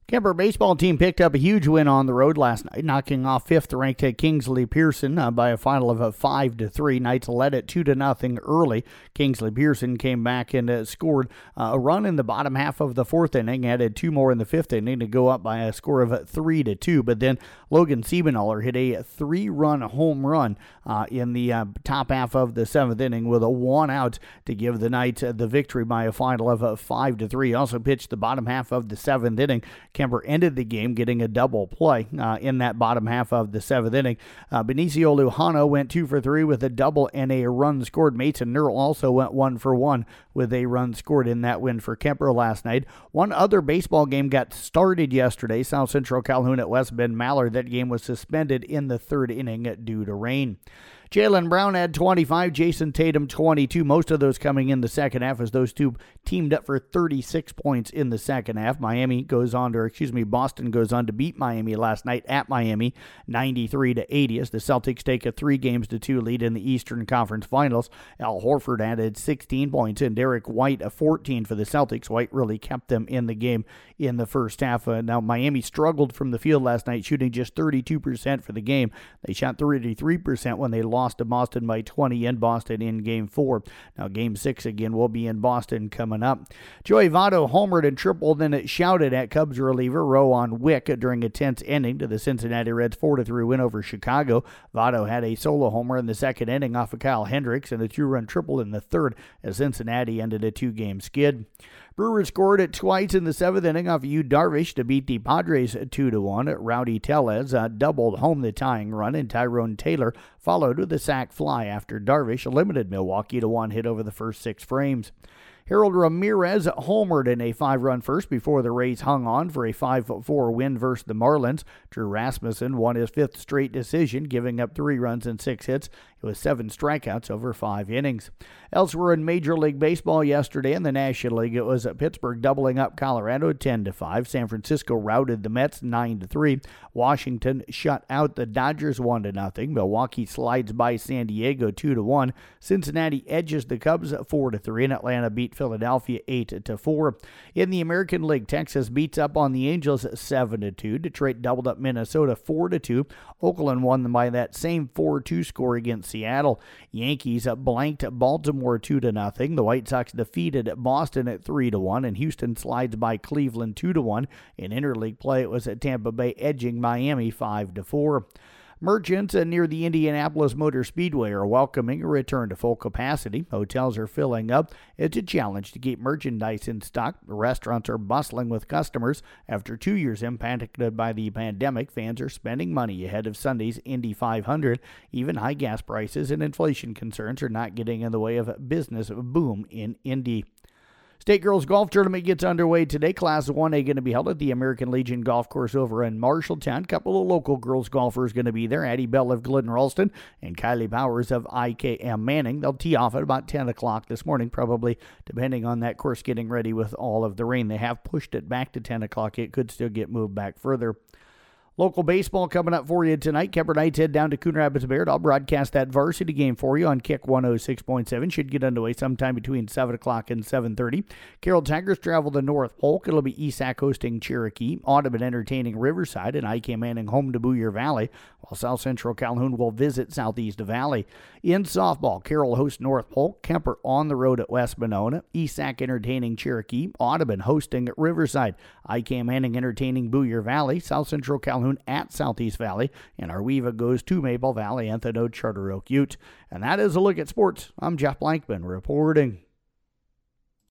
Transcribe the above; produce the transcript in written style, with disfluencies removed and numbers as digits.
Kemper baseball team picked up a huge win on the road last night, knocking off 5th-ranked Kingsley Pearson by a final of 5-3. Knights led it 2-0 early. Kingsley Pearson came back and scored a run in the bottom half of the 4th inning, added 2 more in the 5th inning to go up by a score of 3-2. But then Logan Siebenaller hit a 3-run home run in the top half of the 7th inning with a 1-out to give the Knights the victory by a final of 5-3. Also pitched the bottom half of the 7th inning. Kemper ended the game getting a double play in that bottom half of the 7th inning. Benicio Lujano went 2 for 3 with a double and a run scored. Mason Nerl also went 1 for 1 with a run scored in that win for Kemper last night. One other baseball game got started yesterday. South Central Calhoun at West Bend Mallard. That game was suspended in the 3rd inning due to rain. Jalen Brown had 25, Jason Tatum 22, most of those coming in the second half as those two teamed up for 36 points in the second half. Boston goes on to beat Miami last night at Miami 93-80 as the Celtics take a 3-2 lead in the Eastern Conference Finals. Al Horford added 16 points and Derek White 14 for the Celtics. White really kept them in the game in the first half. Now Miami struggled from the field last night, shooting just 32% for the game. They shot 33% when they lost to Boston by 20 in Boston in Game 4. Now Game 6 again will be in Boston coming up. Joey Votto homered and tripled, then it shouted at Cubs reliever Rowan Wick during a tense inning to the Cincinnati Reds 4-3 win over Chicago. Votto had a solo homer in the second inning off of Kyle Hendricks and a 2-run triple in the third as Cincinnati ended a 2-game skid. Brewers scored it twice in the 7th inning off Yu Darvish to beat the Padres 2-1. Rowdy Tellez doubled home the tying run, and Tyrone Taylor followed with a sac fly after Darvish limited Milwaukee to 1 hit over the first 6 frames. Harold Ramirez homered in a 5-run first before the Rays hung on for a 5-4 win versus the Marlins. Drew Rasmussen won his 5th straight decision, giving up 3 runs and 6 hits. It was 7 strikeouts over 5 innings. Elsewhere in Major League Baseball yesterday in the National League, it was Pittsburgh doubling up Colorado 10-5. San Francisco routed the Mets 9-3. Washington shut out the Dodgers 1-0. Milwaukee slides by San Diego 2-1. Cincinnati edges the Cubs 4-3, and Atlanta beat Philadelphia 8-4. In the American League, Texas beats up on the Angels 7-2. Detroit doubled up Minnesota 4-2. Oakland won by that same 4-2 score against Seattle. Yankees blanked Baltimore 2-0. The White Sox defeated Boston at 3-1, and Houston slides by Cleveland 2-1. In interleague play, it was at Tampa Bay edging Miami 5-4. Merchants near the Indianapolis Motor Speedway are welcoming a return to full capacity. Hotels are filling up. It's a challenge to keep merchandise in stock. The restaurants are bustling with customers. After 2 years impacted by the pandemic, fans are spending money ahead of Sunday's Indy 500. Even high gas prices and inflation concerns are not getting in the way of a business boom in Indy. State Girls Golf Tournament gets underway today. Class 1A going to be held at the American Legion Golf Course over in Marshalltown. A couple of local girls golfers going to be there. Addie Bell of Glidden Ralston and Kylie Powers of IKM Manning. They'll tee off at about 10 o'clock this morning, probably depending on that course getting ready with all of the rain. They have pushed it back to 10 o'clock. It could still get moved back further. Local baseball coming up for you tonight. Kemper Knights head down to Coon Rapids Bayard. I'll broadcast that varsity game for you on Kick 106.7. Should get underway sometime between 7 o'clock and 7:30. Carroll Tigers travel to North Polk. It'll be ESAC hosting Cherokee. Audubon entertaining Riverside, and IK Manning home to Boyer Valley, while South Central Calhoun will visit Southeast Valley. In softball, Carroll hosts North Polk. Kemper on the road at West Monona. ESAC entertaining Cherokee. Audubon hosting Riverside. IK Manning entertaining Boyer Valley. South Central Calhoun at Southeast Valley, and Arweva goes to Maple Valley, Anthony Charter Oak Ute. And that is a look at sports. I'm Jeff Blankman reporting.